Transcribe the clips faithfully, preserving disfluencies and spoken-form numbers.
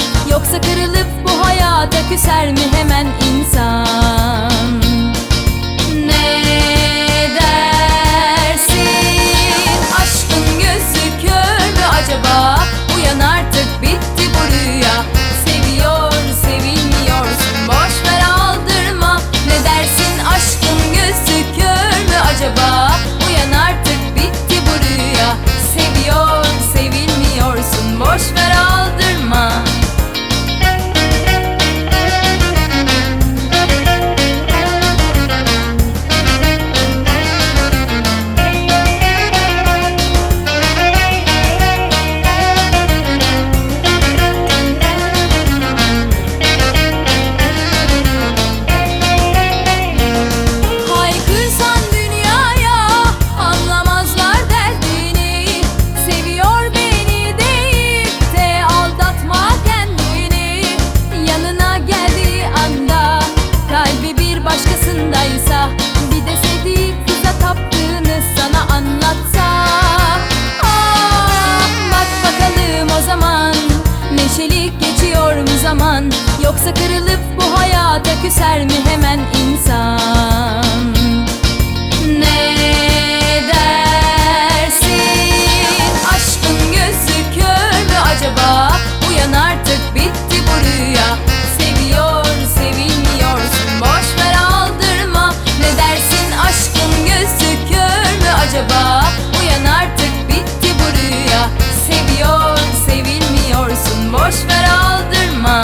Yoksa kırılıp bu hayata küser mi hemen insan? Ne dersin? Aşkın gözü kör mü acaba? Uyan artık, bitti bu rüya. Seviyor, sevilmiyorsun, boş ver aldırma. Ne dersin? Aşkın gözü kör mü acaba? Uyan artık, bitti bu rüya. Seviyor, sevilmiyorsun, boş ver aldırma. Başkasındaysa, bir de sevdiği kıza taptığını sana anlatsa. Ah, bak bakalım o zaman, neşeli geçiyor mu zaman? Yoksa kırılıp bu hayata küser mi hemen insan? Ne dersin? Aşkın gözü kör mü acaba? Uyan artık, bitti bu rüya. Seviyor, sevilmiyorsun, boş ver aldırma. Ne dersin? Aşkın gözü kör mü acaba? Uyan artık, bitti bu rüya. Seviyor, sevilmiyorsun, boş ver aldırma.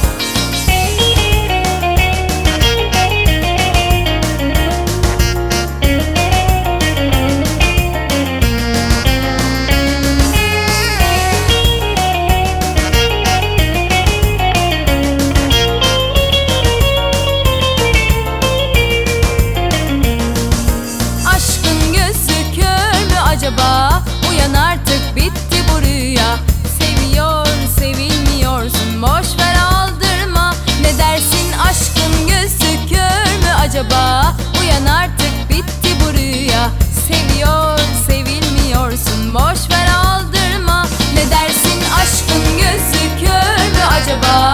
Acaba uyan artık, bitti bu rüya. Seviyor, sevilmiyorsun, boş ver aldırma. Ne dersin? Aşkın gözü kör mü acaba? Uyan artık, bitti bu rüya. Seviyor, sevilmiyorsun, boş ver aldırma. Ne dersin? Aşkın gözü kör mü acaba?